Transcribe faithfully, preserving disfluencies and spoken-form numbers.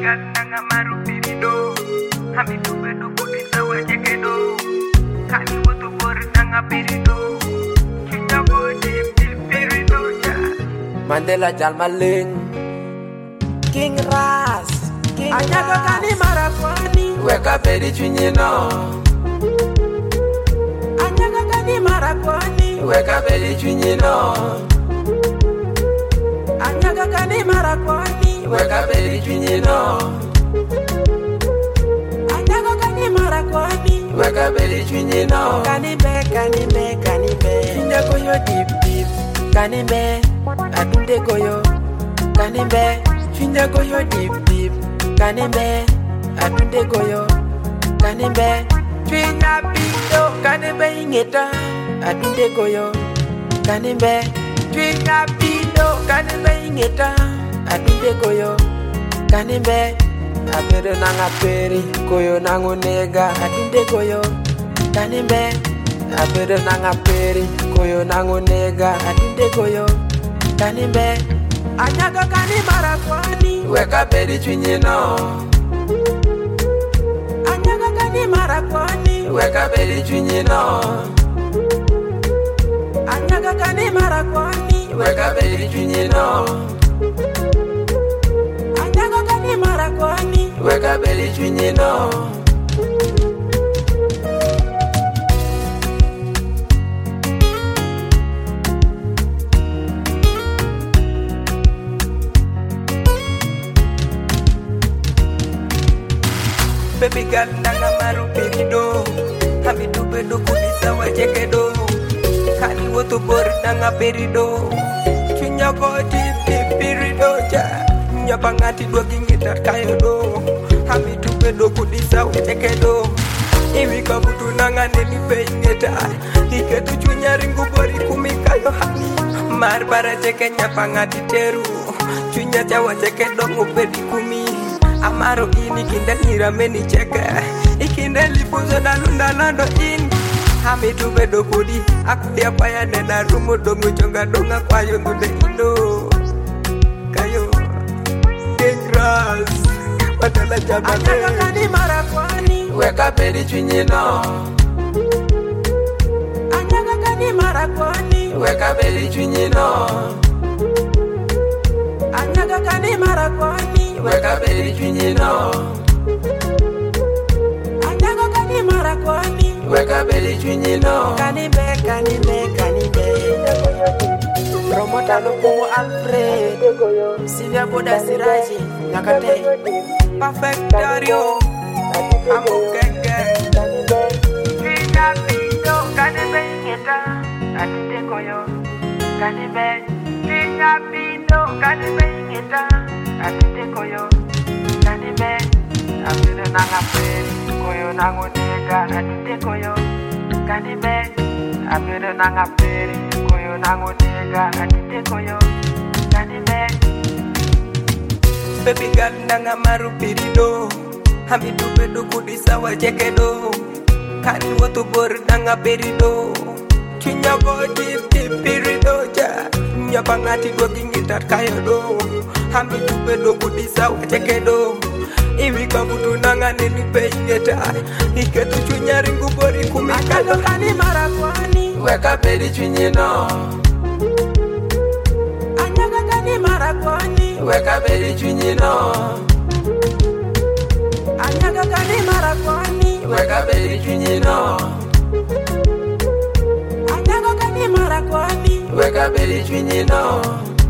ganda maru pirido hami tube do kudisa wajekedo kani woto bor nanga pirido chunya bodi pirido ja Mandela Jalmalin King Ras King Anyago kani marakwani Weka bedi chunyino Anyago kani marakwani Weka bedi chunyino Anyago kani marakwani Weka bedi chunyino Anyago kani marakwani Weka bedi chunyino Kani be kani be kani be Chunya koyo deep deep Kani be Atunde koyo Kani be Chunya koyo deep deep Kani be Atunde koyo Kani be Chunya pido Kani be ingeta Atunde koyo Kani be Chunya pido Kani be ingeta Atunde koyo Kani be Apere nanga peri Koyo nangu nega Atunde koyo Kani be Apere nanga peri Koyo nangu nega Atunde koyo Kani be Anyago kani marakwani Weka bedi chunyino Anyago kani marakwani Weka bedi chunyino Anyago kani marakwani Weka bedi chunyino Anyago kani marakwani Weka bedi chunyino Baby girl nanga maru pirido hami tube do kudisa wajekedo kani woto bor nanga pirido chunya bodi pirido ja nyapa ngati do gingitar kayo do hami tube do kudisa wajekedo iwi kabutu nanga neni peingeta iketu chunya ringu bori kumikayo hani mar bara jeke nyapa ngati teru chunya jawa jekedo ngupedi kumi Amaro ini kinda nyirameni cheka Ikinda lipuzo na lunda lando in Hami tube do kudi Akudia paya nena rumo dongo chonga donga kwa yondude indo Kayo Tingras Badala jabale Anyago kani marakwani Weka bedi chunyino Anyago kani marakwani Weka bedi chunyino Anyago kani marakwani Weka bedi chunyino Anyago kani marakwani Weka bedi chunyino Kani be kani be kani be Promota lukungu Alfred Sylvia Boda Siraji Nakate Perfect Dario Amu genge Kina pido kani be ingeta Atite koyo Kani be Kina pido kani be ingeta Atite koyo Kani be Apire nanga peri Koyo nangu nega Atite koyo Kani be Apire nanga peri Koyo nangu nega Atite koyo Kani be Baby girl nanga maru pirido Hami tube do kudisa wajekedo Kani woto bor nanga pirido Chunya bodi pirido ja Nyapa ngati do gingitar kayo do Hami tube do kudisa wajekedo Iwi kabutu nanga neni peingeta Iketu chunya ringu bori kumikayo kani marakwani Weka bedi chunyino Anyago kani marakwani Weka bedi chunyino Anyago kani marakwani Weka bedi chunyino Anyago kani marakwani Weka bedi chunyino